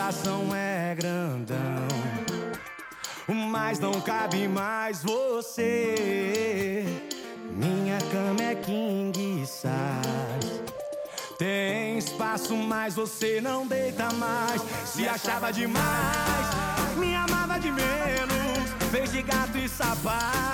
coração é grandão, mas não cabe mais você. Minha cama é king size, tem espaço, mas você não deita mais. Se achava demais, me amava de menos, fez de gato e sapato.